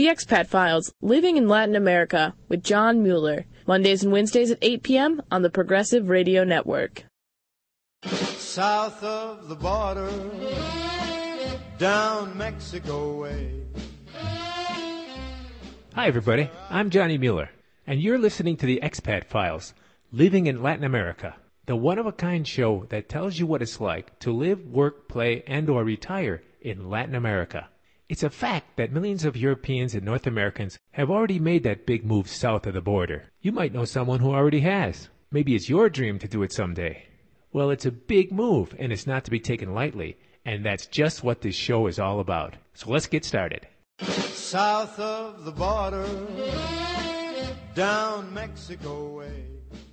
The Expat Files, Living in Latin America, with John Mueller, Mondays and Wednesdays at 8 p.m. on the Progressive Radio Network. South of the border, down Mexico way. Hi, everybody. I'm Johnny Mueller, and you're listening to the Expat Files, Living in Latin America, the one-of-a-kind show that tells you what it's like to live, work, play, and or retire in Latin America. It's a fact that millions of Europeans and North Americans have already made that big move south of the border. You might know someone who already has. Maybe it's your dream to do it someday. Well, it's a big move, and it's not to be taken lightly, and that's just what this show is all about. So let's get started. South of the border, down Mexico way.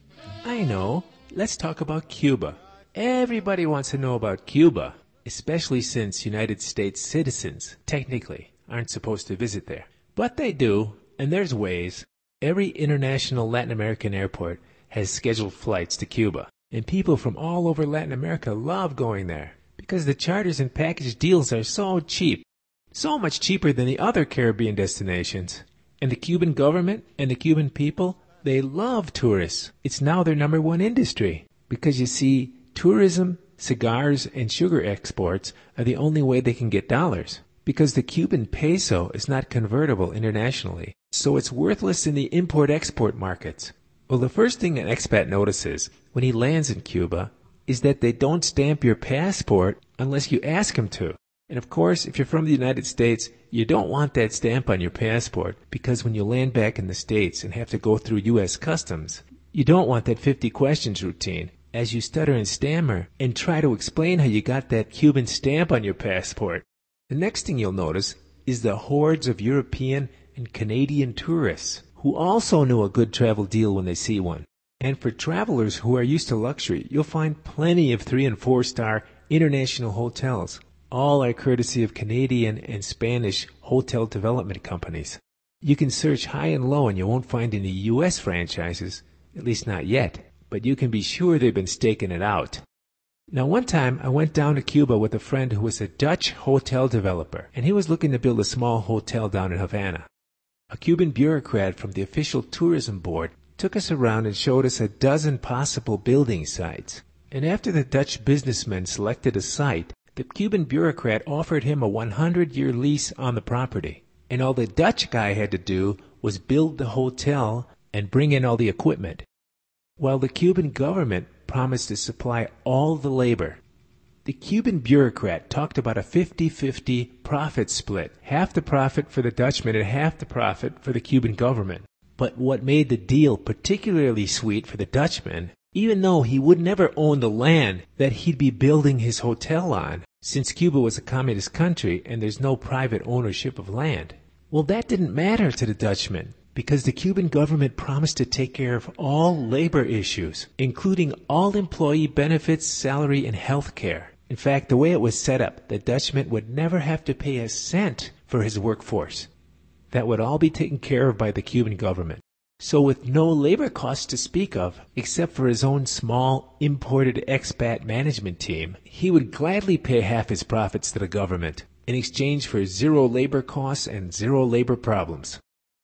I know. Let's talk about Cuba. Everybody wants to know about Cuba, especially since United States citizens, technically, aren't supposed to visit there. But they do, and there's ways. Every international Latin American airport has scheduled flights to Cuba, and people from all over Latin America love going there because the charters and package deals are so cheap, so much cheaper than the other Caribbean destinations. And the Cuban government and the Cuban people, they love tourists. It's now their number one industry because, you see, tourism, cigars, and sugar exports are the only way they can get dollars because the Cuban peso is not convertible internationally, so it's worthless in the import-export markets. Well, the first thing an expat notices when he lands in Cuba is that they don't stamp your passport unless you ask them to. And of course, if you're from the United States, you don't want that stamp on your passport because when you land back in the States and have to go through U.S. Customs, you don't want that 50 questions routine as you stutter and stammer and try to explain how you got that Cuban stamp on your passport. The next thing you'll notice is the hordes of European and Canadian tourists who also know a good travel deal when they see one. And for travelers who are used to luxury, you'll find plenty of 3- and 4-star international hotels. All are courtesy of Canadian and Spanish hotel development companies. You can search high and low and you won't find any U.S. franchises, at least not yet, but you can be sure they've been staking it out. Now, one time I went down to Cuba with a friend who was a Dutch hotel developer, and he was looking to build a small hotel down in Havana. A Cuban bureaucrat from the official tourism board took us around and showed us a dozen possible building sites. And after the Dutch businessman selected a site, the Cuban bureaucrat offered him a 100-year lease on the property. And all the Dutch guy had to do was build the hotel and bring in all the equipment, while the Cuban government promised to supply all the labor. The Cuban bureaucrat talked about a 50-50 profit split, half the profit for the Dutchman and half the profit for the Cuban government. But what made the deal particularly sweet for the Dutchman, even though he would never own the land that he'd be building his hotel on, since Cuba was a communist country and there's no private ownership of land, well, that didn't matter to the Dutchman, because the Cuban government promised to take care of all labor issues, including all employee benefits, salary, and health care. In fact, the way it was set up, the Dutchman would never have to pay a cent for his workforce. That would all be taken care of by the Cuban government. So with no labor costs to speak of, except for his own small, imported expat management team, he would gladly pay half his profits to the government in exchange for zero labor costs and zero labor problems.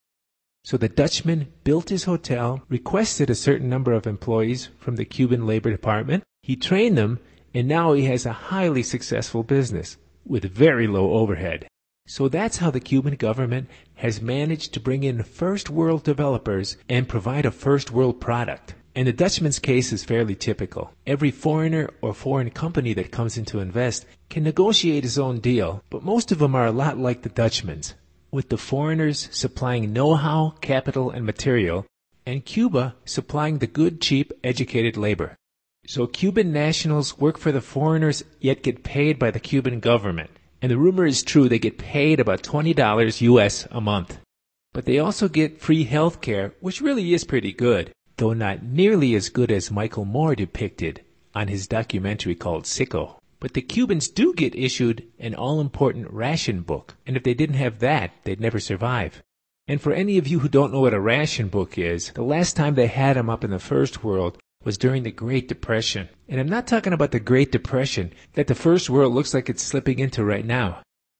So the Dutchman built his hotel, requested a certain number of employees from the Cuban Labor Department, he trained them, and now he has a highly successful business with very low overhead. So that's how the Cuban government has managed to bring in first-world developers and provide a first-world product. And the Dutchman's case is fairly typical. Every foreigner or foreign company that comes in to invest can negotiate his own deal, but most of them are a lot like the Dutchman's, with the foreigners supplying know-how, capital, and material, and Cuba supplying the good, cheap, educated labor. So Cuban nationals work for the foreigners yet get paid by the Cuban government. And the rumor is true, they get paid about $20 US a month. But they also get free health care, which really is pretty good, though not nearly as good as Michael Moore depicted on his documentary called Sicko. But the Cubans do get issued an all-important ration book, and if they didn't have that, they'd never survive. And for any of you who don't know what a ration book is, the last time they had them up in the First World was during the Great Depression. And I'm not talking about the Great Depression that the First World looks like it's slipping into right now.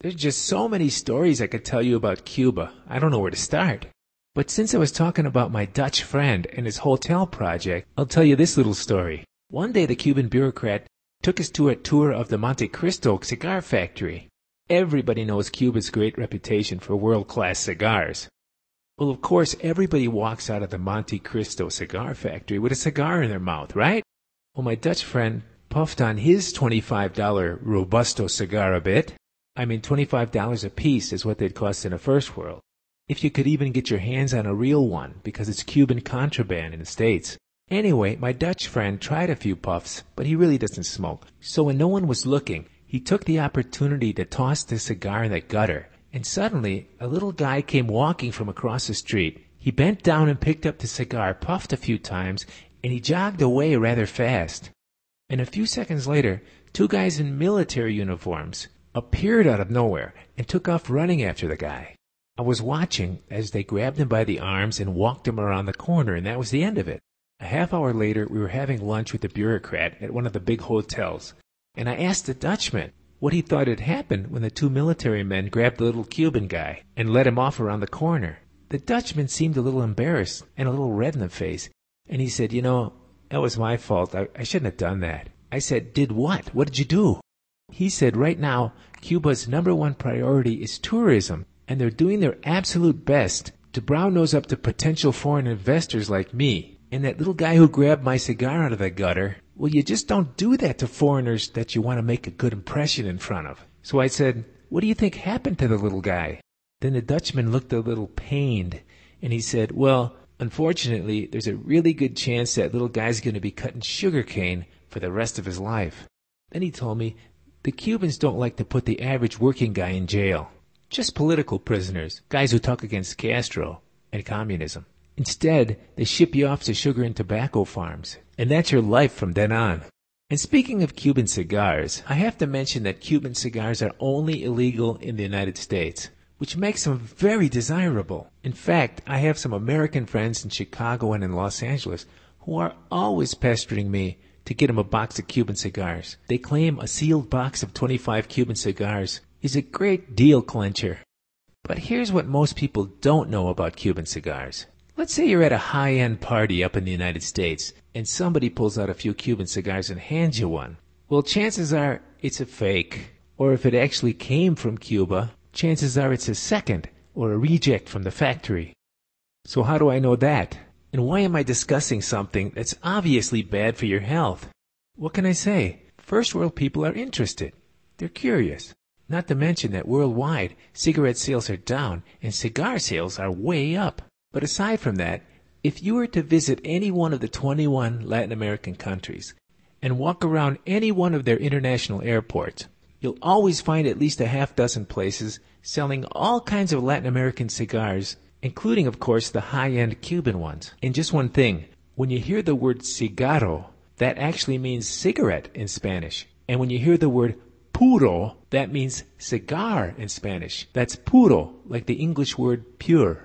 There's just so many stories I could tell you about Cuba. I don't know where to start. But since I was talking about my Dutch friend and his hotel project, I'll tell you this little story. One day the Cuban bureaucrat took us to a tour of the Monte Cristo cigar factory. Everybody knows Cuba's great reputation for world-class cigars. Well, of course, everybody walks out of the Monte Cristo cigar factory with a cigar in their mouth, right? Well, my Dutch friend puffed on his $25 Robusto cigar a bit. I mean, $25 a piece is what they'd cost in the first world. If you could even get your hands on a real one, because it's Cuban contraband in the States. Anyway, my Dutch friend tried a few puffs, but he really doesn't smoke. So when no one was looking, he took the opportunity to toss the cigar in the gutter. And suddenly, a little guy came walking from across the street. He bent down and picked up the cigar, puffed a few times, and he jogged away rather fast. And a few seconds later, two guys in military uniforms appeared out of nowhere and took off running after the guy. I was watching as they grabbed him by the arms and walked him around the corner, and that was the end of it. A half hour later, we were having lunch with the bureaucrat at one of the big hotels, and I asked the Dutchman what he thought had happened when the two military men grabbed the little Cuban guy and led him off around the corner. The Dutchman seemed a little embarrassed and a little red in the face, and he said, that was my fault. I shouldn't have done that. I said, did what? What did you do? He said, right now, Cuba's #1 priority is tourism, and they're doing their absolute best to brown nose up to potential foreign investors like me. And that little guy who grabbed my cigar out of the gutter, well, you just don't do that to foreigners that you want to make a good impression in front of. So I said, what do you think happened to the little guy? Then the Dutchman looked a little pained, and he said, well, unfortunately, there's a really good chance that little guy's going to be cutting sugarcane for the rest of his life. Then he told me, the Cubans don't like to put the average working guy in jail. Just political prisoners, guys who talk against Castro and communism. Instead, they ship you off to sugar and tobacco farms, and that's your life from then on. And speaking of Cuban cigars, I have to mention that Cuban cigars are only illegal in the United States, which makes them very desirable. In fact, I have some American friends in Chicago and in Los Angeles who are always pestering me to get them a box of Cuban cigars. They claim a sealed box of 25 Cuban cigars is a great deal clincher. But here's what most people don't know about Cuban cigars. Let's say you're at a high-end party up in the United States, and somebody pulls out a few Cuban cigars and hands you one. Well, chances are it's a fake. Or if it actually came from Cuba, chances are it's a second or a reject from the factory. So how do I know that? And why am I discussing something that's obviously bad for your health? What can I say? First world people are interested. They're curious. Not to mention that worldwide, cigarette sales are down and cigar sales are way up. But aside from that, if you were to visit any one of the 21 Latin American countries and walk around any one of their international airports, you'll always find at least a half dozen places selling all kinds of Latin American cigars, including, of course, the high-end Cuban ones. And just one thing, when you hear the word cigarro, that actually means cigarette in Spanish. And when you hear the word puro, that means cigar in Spanish. That's puro, like the English word pure.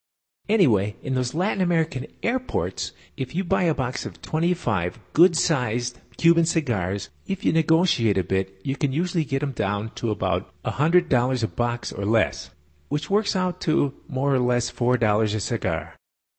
Anyway, in those Latin American airports, if you buy a box of 25 good-sized Cuban cigars, if you negotiate a bit, you can usually get them down to about $100 a box or less, which works out to more or less $4 a cigar.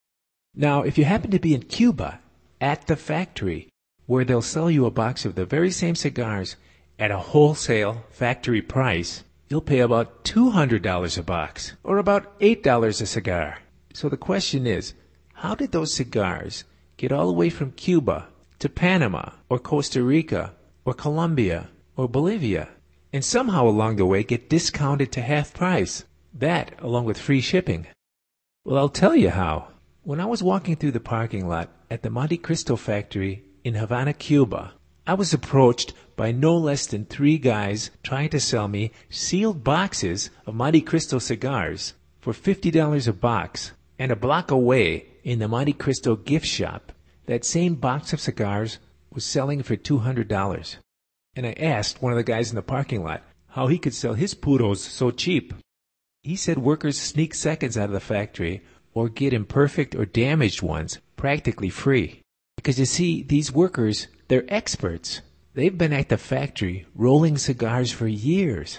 Now, if you happen to be in Cuba, at the factory, where they'll sell you a box of the very same cigars at a wholesale factory price, you'll pay about $200 a box, or about $8 a cigar. So the question is, how did those cigars get all the way from Cuba to Panama, or Costa Rica, or Colombia, or Bolivia, and somehow along the way get discounted to half price? That, along with free shipping. Well, I'll tell you how. When I was walking through the parking lot at the Monte Cristo factory in Havana, Cuba, I was approached by no less than 3 guys trying to sell me sealed boxes of Monte Cristo cigars for $50 a box. And a block away, in the Monte Cristo gift shop, that same box of cigars was selling for $200. And I asked one of the guys in the parking lot how he could sell his puros so cheap. He said workers sneak seconds out of the factory or get imperfect or damaged ones practically free. Because you see, these workers, they're experts. They've been at the factory rolling cigars for years.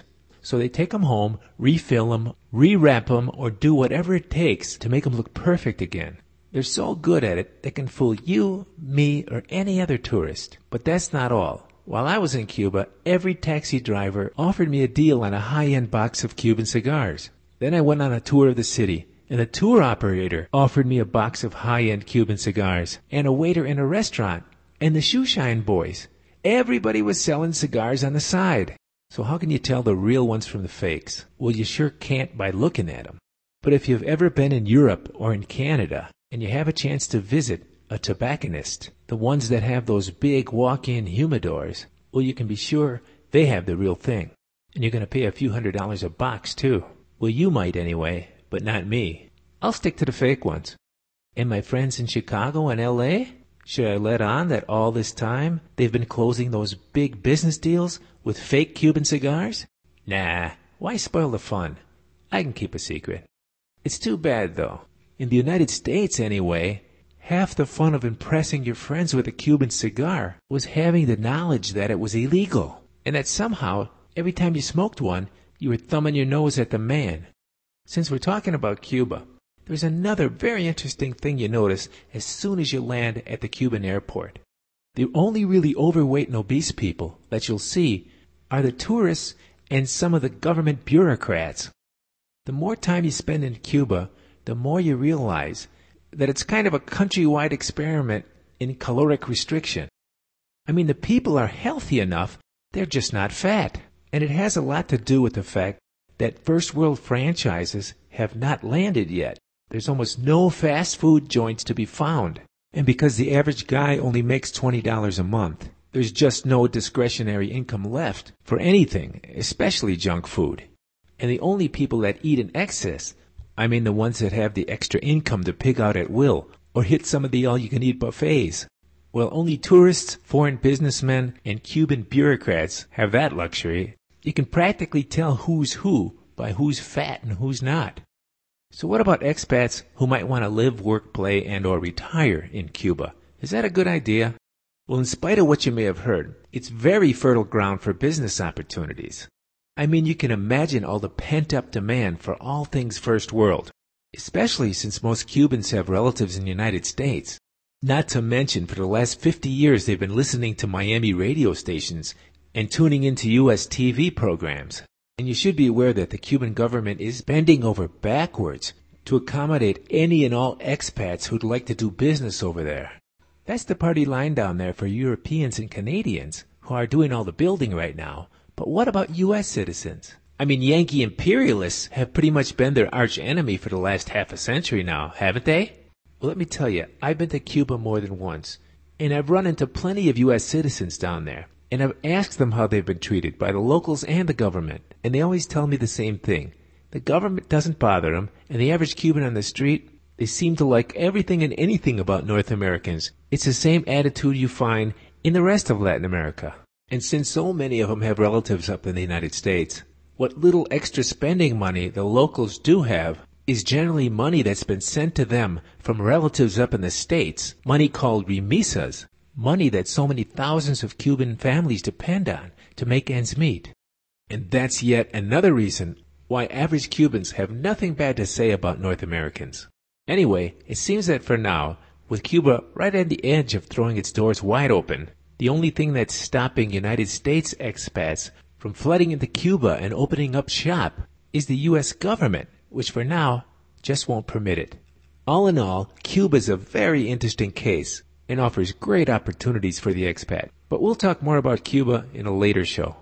So they take them home, refill them, rewrap them, or do whatever it takes to make them look perfect again. They're so good at it, they can fool you, me, or any other tourist. But that's not all. While I was in Cuba, every taxi driver offered me a deal on a high-end box of Cuban cigars. Then I went on a tour of the city, and the tour operator offered me a box of high-end Cuban cigars, and a waiter in a restaurant, and the shoeshine boys. Everybody was selling cigars on the side. So how can you tell the real ones from the fakes? Well, you sure can't by looking at them. But if you've ever been in Europe or in Canada, and you have a chance to visit a tobacconist, the ones that have those big walk-in humidors, well, you can be sure they have the real thing. And you're going to pay a few $100s a box, too. Well, you might anyway, but not me. I'll stick to the fake ones. And my friends in Chicago and L.A., should I let on that all this time they've been closing those big business deals with fake Cuban cigars? Nah, why spoil the fun? I can keep a secret. It's too bad, though. In the United States, anyway, half the fun of impressing your friends with a Cuban cigar was having the knowledge that it was illegal, and that somehow, every time you smoked one, you were thumbing your nose at the man. Since we're talking about Cuba, there's another very interesting thing you notice as soon as you land at the Cuban airport. The only really overweight and obese people that you'll see are the tourists and some of the government bureaucrats. The more time you spend in Cuba, the more you realize that it's kind of a countrywide experiment in caloric restriction. I mean, the people are healthy enough, they're just not fat. And it has a lot to do with the fact that first world franchises have not landed yet. There's almost no fast food joints to be found. And because the average guy only makes $20 a month, there's just no discretionary income left for anything, especially junk food. And the only people that eat in excess, I mean the ones that have the extra income to pig out at will or hit some of the all-you-can-eat buffets. Well, only tourists, foreign businessmen, and Cuban bureaucrats have that luxury. You can practically tell who's who by who's fat and who's not. So what about expats who might want to live, work, play, and or retire in Cuba? Is that a good idea? Well, in spite of what you may have heard, it's very fertile ground for business opportunities. I mean, you can imagine all the pent-up demand for all things first world, especially since most Cubans have relatives in the United States. Not to mention, for the last 50 years, they've been listening to Miami radio stations and tuning into U.S. TV programs. And you should be aware that the Cuban government is bending over backwards to accommodate any and all expats who'd like to do business over there. That's the party line down there for Europeans and Canadians who are doing all the building right now. But what about U.S. citizens? I mean, Yankee imperialists have pretty much been their arch enemy for the last half a century now, haven't they? Well, let me tell you, I've been to Cuba more than once, and I've run into plenty of U.S. citizens down there. And I've asked them how they've been treated by the locals and the government, and they always tell me the same thing. The government doesn't bother them, and the average Cuban on the street, they seem to like everything and anything about North Americans. It's the same attitude you find in the rest of Latin America. And since so many of them have relatives up in the United States, what little extra spending money the locals do have is generally money that's been sent to them from relatives up in the States, money called remesas. Money that so many thousands of Cuban families depend on to make ends meet. And that's yet another reason why average Cubans have nothing bad to say about North Americans. Anyway, it seems that for now, with Cuba right on the edge of throwing its doors wide open, the only thing that's stopping United States expats from flooding into Cuba and opening up shop is the U.S. government, which for now just won't permit it. All in all, Cuba's a very interesting case and offers great opportunities for the expat. But we'll talk more about Cuba in a later show.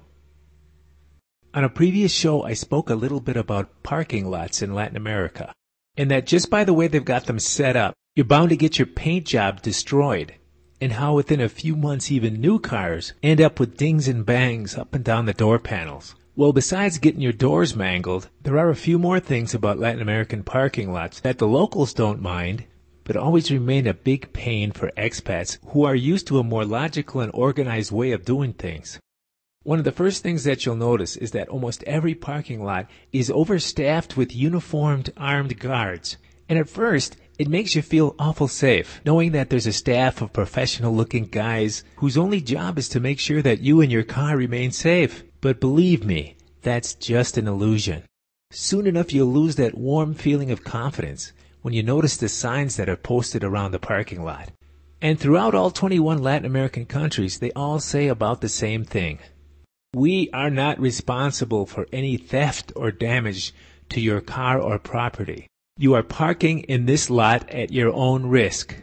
On a previous show, I spoke a little bit about parking lots in Latin America, and that just by the way they've got them set up, you're bound to get your paint job destroyed, and how within a few months even new cars end up with dings and bangs up and down the door panels. Well, besides getting your doors mangled, there are a few more things about Latin American parking lots that the locals don't mind, but always remain a big pain for expats who are used to a more logical and organized way of doing things. One of the first things that you'll notice is that almost every parking lot is overstaffed with uniformed armed guards. And at first, it makes you feel awful safe, knowing that there's a staff of professional-looking guys whose only job is to make sure that you and your car remain safe. But believe me, That's just an illusion. Soon enough you'll lose that warm feeling of confidence when you notice the signs that are posted around the parking lot. And throughout all 21 Latin American countries, they all say about the same thing. We are not responsible for any theft or damage to your car or property. You are parking in this lot at your own risk.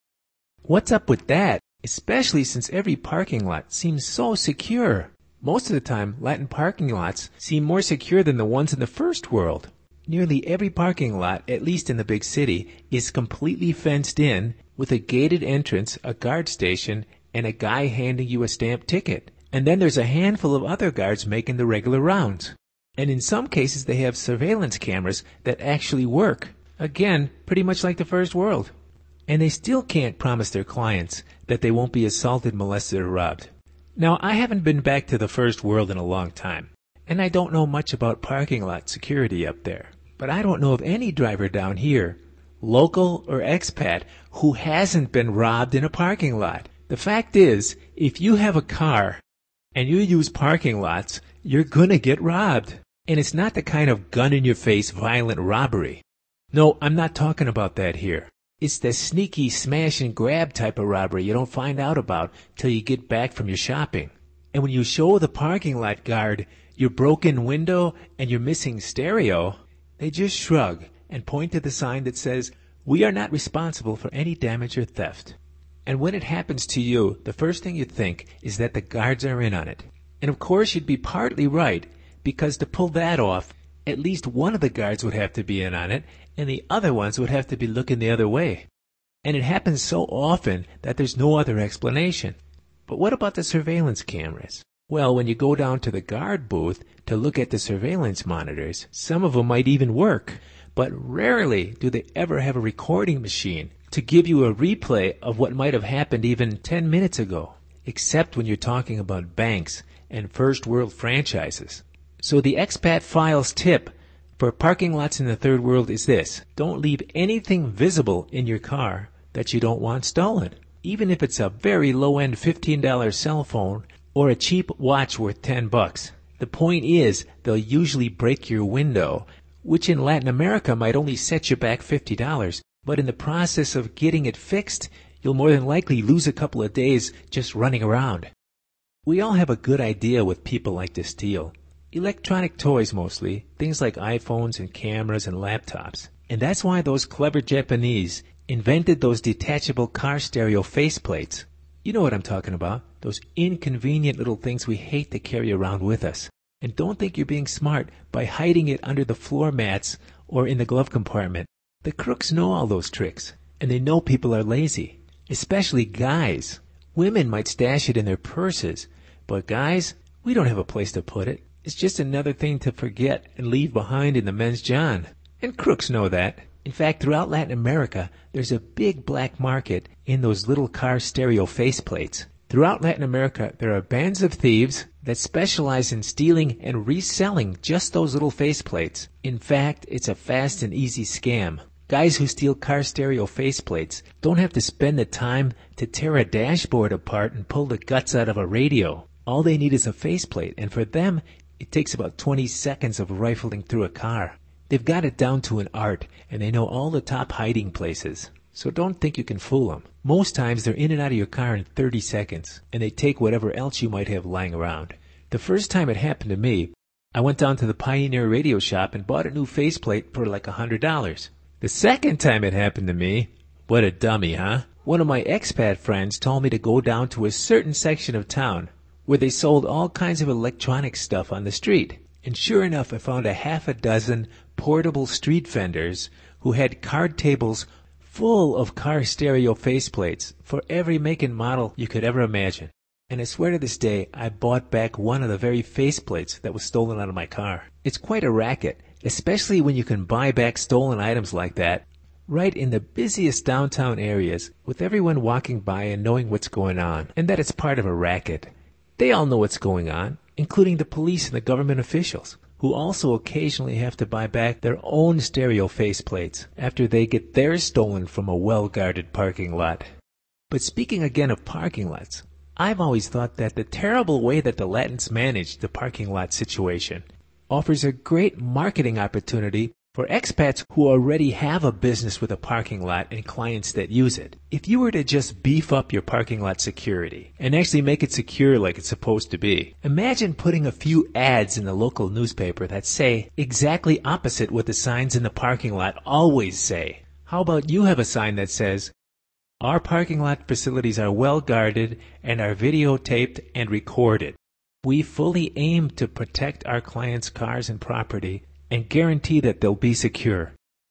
What's up with that? Especially since every parking lot seems so secure. Most of the time, Latin parking lots seem more secure than the ones in the first world. Nearly every parking lot, at least in the big city, is completely fenced in with a gated entrance, a guard station, and a guy handing you a stamped ticket. And then there's a handful of other guards making the regular rounds. And in some cases they have surveillance cameras that actually work. Again, pretty much like the first world. And they still can't promise their clients that they won't be assaulted, molested, or robbed. Now, I haven't been back to the first world in a long time, and I don't know much about parking lot security up there. But I don't know of any driver down here, local or expat, who hasn't been robbed in a parking lot. The fact is, if you have a car and you use parking lots, you're gonna get robbed. And it's not the kind of gun-in-your-face violent robbery. No, I'm not talking about that here. It's the sneaky smash-and-grab type of robbery you don't find out about till you get back from your shopping. And when you show the parking lot guard your broken window and your missing stereo, they just shrug and point to the sign that says, "We are not responsible for any damage or theft." And when it happens to you, the first thing you think is that the guards are in on it. And of course you'd be partly right, because to pull that off, at least one of the guards would have to be in on it, and the other ones would have to be looking the other way. And it happens so often that there's no other explanation. But what about the surveillance cameras? Well, when you go down to the guard booth to look at the surveillance monitors, some of them might even work. But rarely do they ever have a recording machine to give you a replay of what might have happened even 10 minutes ago, except when you're talking about banks and first world franchises. So the expat files tip for parking lots in the third world is this: don't leave anything visible in your car that you don't want stolen, even if it's a very low-end $15 cell phone or a cheap watch worth $10. The point is, they'll usually break your window, which in Latin America might only set you back $50, but in the process of getting it fixed, you'll more than likely lose a couple of days just running around. We all have a good idea what people like to steal. Electronic toys mostly, things like iPhones and cameras and laptops. And that's why those clever Japanese invented those detachable car stereo faceplates. You know what I'm talking about, those inconvenient little things we hate to carry around with us. And don't think you're being smart by hiding it under the floor mats or in the glove compartment. The crooks know all those tricks, and they know people are lazy, especially guys. Women might stash it in their purses, but guys, we don't have a place to put it. It's just another thing to forget and leave behind in the men's john. And crooks know that. In fact, throughout Latin America, there's a big black market in those little car stereo faceplates. Throughout Latin America, there are bands of thieves that specialize in stealing and reselling just those little faceplates. In fact, it's a fast and easy scam. Guys who steal car stereo faceplates don't have to spend the time to tear a dashboard apart and pull the guts out of a radio. All they need is a faceplate, and for them, it takes about 20 seconds of rifling through a car. They've got it down to an art, and they know all the top hiding places. So don't think you can fool them. Most times they're in and out of your car in 30 seconds, and they take whatever else you might have lying around. The first time it happened to me, I went down to the Pioneer radio shop and bought a new faceplate for like $100. The second time it happened to me, what a dummy, huh? One of my expat friends told me to go down to a certain section of town where they sold all kinds of electronic stuff on the street. And sure enough, I found a half a dozen portable street vendors who had card tables full of car stereo faceplates for every make and model you could ever imagine. And I swear to this day, I bought back one of the very faceplates that was stolen out of my car. It's quite a racket, especially when you can buy back stolen items like that right in the busiest downtown areas with everyone walking by and knowing what's going on, and that it's part of a racket. They all know what's going on, including the police and the government officials, who also occasionally have to buy back their own stereo faceplates after they get theirs stolen from a well-guarded parking lot. But speaking again of parking lots, I've always thought that the terrible way that the Latins managed the parking lot situation offers a great marketing opportunity for expats who already have a business with a parking lot and clients that use it. If you were to just beef up your parking lot security and actually make it secure like it's supposed to be, imagine putting a few ads in the local newspaper that say exactly opposite what the signs in the parking lot always say. How about you have a sign that says, "Our parking lot facilities are well guarded and are videotaped and recorded. We fully aim to protect our clients' cars and property and guarantee that they'll be secure."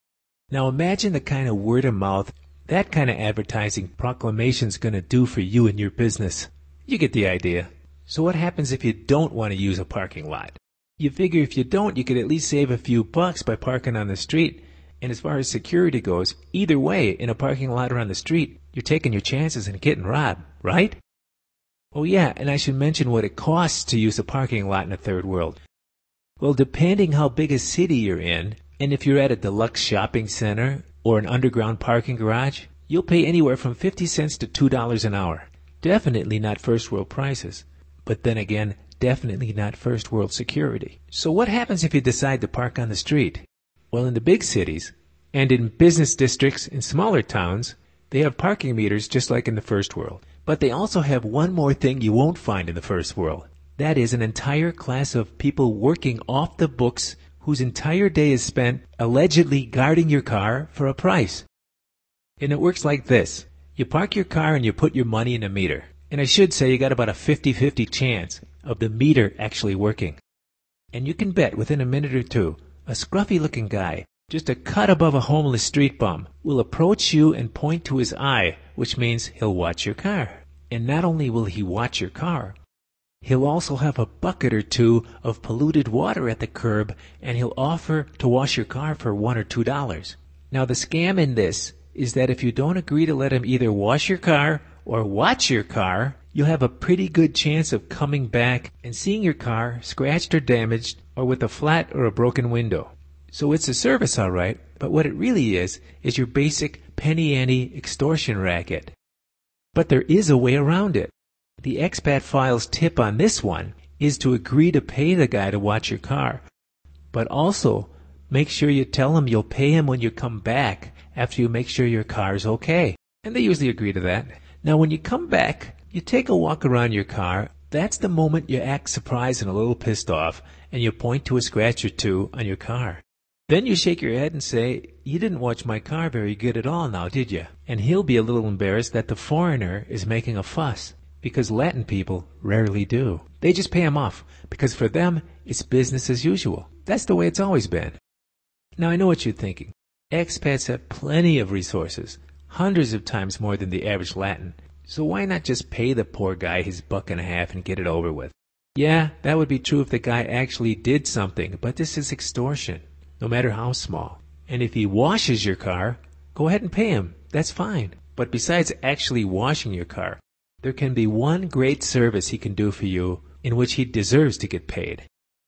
Now imagine the kind of word of mouth that kind of advertising proclamation's going to do for you and your business. You get the idea. So what happens if you don't want to use a parking lot? You figure if you don't, you could at least save a few bucks by parking on the street. And as far as security goes, either way, in a parking lot or on the street, you're taking your chances and getting robbed, right? Oh yeah, and I should mention what it costs to use a parking lot in a third world. Well, depending how big a city you're in, and if you're at a deluxe shopping center or an underground parking garage, you'll pay anywhere from 50 cents to $2 an hour. Definitely not first world prices. But then again, definitely not first world security. So what happens if you decide to park on the street? Well, in the big cities, and in business districts in smaller towns, they have parking meters just like in the first world. But they also have one more thing you won't find in the first world. That is an entire class of people working off the books whose entire day is spent allegedly guarding your car for a price. And it works like this. You park your car and you put your money in a meter. And I should say you got about a 50-50 chance of the meter actually working. And you can bet within a minute or two, a scruffy-looking guy, just a cut above a homeless street bum, will approach you and point to his eye, which means he'll watch your car. And not only will he watch your car, he'll also have a bucket or two of polluted water at the curb, and he'll offer to wash your car for $1 or $2. Now the scam in this is that if you don't agree to let him either wash your car or watch your car, you'll have a pretty good chance of coming back and seeing your car scratched or damaged or with a flat or a broken window. So it's a service, all right, but what it really is your basic penny-ante extortion racket. But there is a way around it. The Expat Files tip on this one is to agree to pay the guy to watch your car, but also make sure you tell him you'll pay him when you come back after you make sure your car's okay. And they usually agree to that. Now when you come back, you take a walk around your car. That's the moment you act surprised and a little pissed off, and you point to a scratch or two on your car. Then you shake your head and say, "You didn't watch my car very good at all now, did you?" And he'll be a little embarrassed that the foreigner is making a fuss, because Latin people rarely do. They just pay him off, because for them, it's business as usual. That's the way it's always been. Now I know what you're thinking. Expats have plenty of resources, hundreds of times more than the average Latin. So why not just pay the poor guy his $1.50 and get it over with? Yeah, that would be true if the guy actually did something, but this is extortion, no matter how small. And if he washes your car, go ahead and pay him. That's fine. But besides actually washing your car, there can be one great service he can do for you in which he deserves to get paid.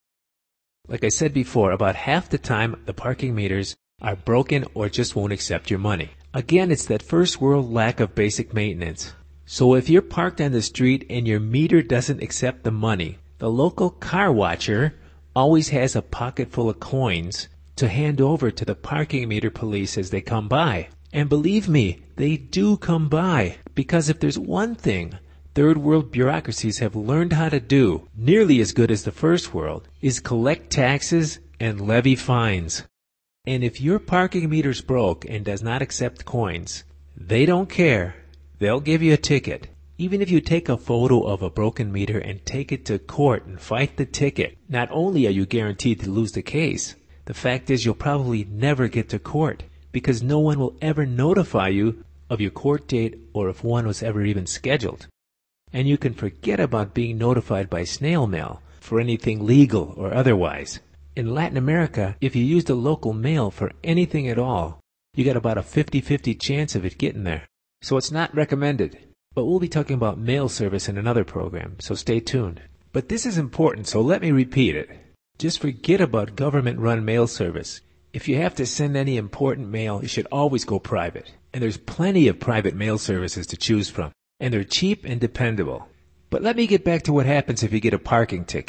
Like I said before, about half the time the parking meters are broken or just won't accept your money. Again, it's that first world lack of basic maintenance. So if you're parked on the street and your meter doesn't accept the money, the local car watcher always has a pocket full of coins to hand over to the parking meter police as they come by. And believe me, they do come by, because if there's one thing third world bureaucracies have learned how to do, nearly as good as the first world, is collect taxes and levy fines. And if your parking meter's broke and does not accept coins, they don't care. They'll give you a ticket. Even if you take a photo of a broken meter and take it to court and fight the ticket, not only are you guaranteed to lose the case, the fact is you'll probably never get to court, because no one will ever notify you of your court date or if one was ever even scheduled. And you can forget about being notified by snail mail for anything legal or otherwise. In Latin America, if you used a local mail for anything at all, you got about a 50-50 chance of it getting there. So it's not recommended. But we'll be talking about mail service in another program, so stay tuned. But this is important, so let me repeat it. Just forget about government-run mail service. If you have to send any important mail, you should always go private. And there's plenty of private mail services to choose from. And they're cheap and dependable. But let me get back to what happens if you get a parking ticket.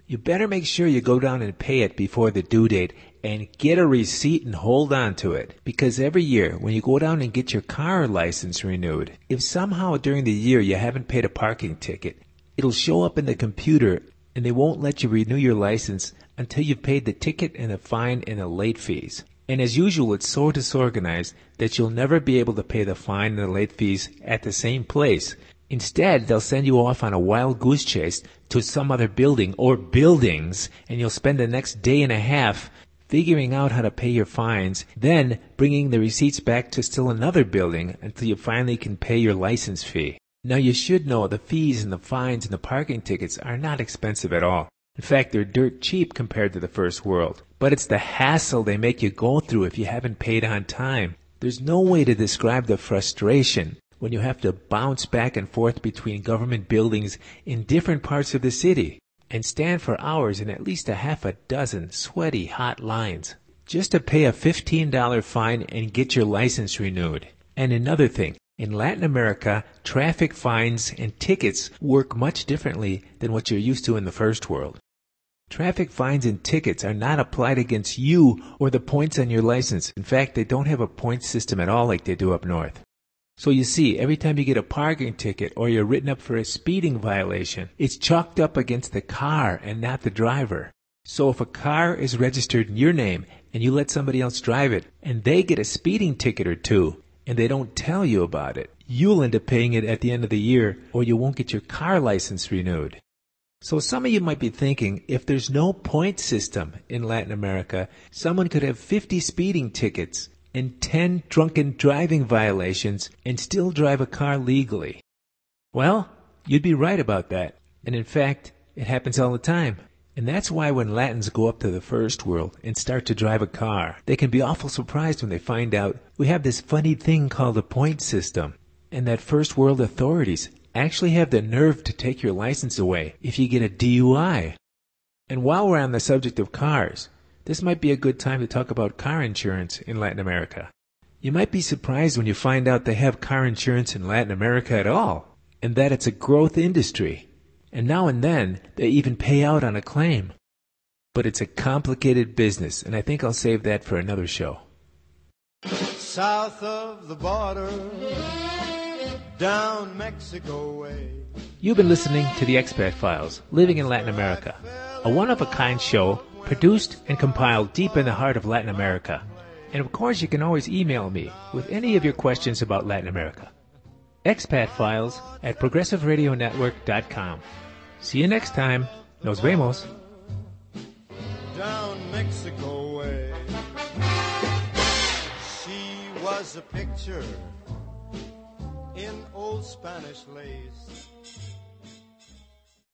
you better make sure you go down and pay it before the due date and get a receipt and hold on to it. Because every year, when you go down and get your car license renewed, if somehow during the year you haven't paid a parking ticket, it'll show up in the computer and they won't let you renew your license until you've paid the ticket and the fine and the late fees. And as usual, it's so disorganized that you'll never be able to pay the fine and the late fees at the same place. Instead, they'll send you off on a wild goose chase to some other building or buildings, and you'll spend the next day and a half figuring out how to pay your fines, then bringing the receipts back to still another building until you finally can pay your license fee. Now, you should know the fees and the fines and the parking tickets are not expensive at all. In fact, they're dirt cheap compared to the first world. But it's the hassle they make you go through if you haven't paid on time. There's no way to describe the frustration when you have to bounce back and forth between government buildings in different parts of the city and stand for hours in at least a half a dozen sweaty, hot lines just to pay a $15 fine and get your license renewed. And another thing, in Latin America, traffic fines and tickets work much differently than what you're used to in the first world. Traffic fines and tickets are not applied against you or the points on your license. In fact, they don't have a point system at all like they do up north. So you see, every time you get a parking ticket or you're written up for a speeding violation, it's chalked up against the car and not the driver. So if a car is registered in your name and you let somebody else drive it and they get a speeding ticket or two and they don't tell you about it, you'll end up paying it at the end of the year or you won't get your car license renewed. So some of you might be thinking, if there's no point system in Latin America, someone could have 50 speeding tickets and 10 drunken driving violations and still drive a car legally. Well, you'd be right about that. And in fact, it happens all the time. And that's why when Latins go up to the first world and start to drive a car, they can be awful surprised when they find out we have this funny thing called a point system, and that first world authorities actually have the nerve to take your license away if you get a DUI. And while we're on the subject of cars, this might be a good time to talk about car insurance in Latin America. You might be surprised when you find out they have car insurance in Latin America at all, and that it's a growth industry. And now and then, they even pay out on a claim. But it's a complicated business, and I think I'll save that for another show. South of the border, down Mexico way. You've been listening to the Expat Files, Living in Latin America, a one-of-a-kind show produced and compiled deep in the heart of Latin America. And of course, you can always email me with any of your questions about Latin America. expatfiles@progressiveradionetwork.com. See you next time. Nos vemos. Down Mexico way. She was a picture in old Spanish lace.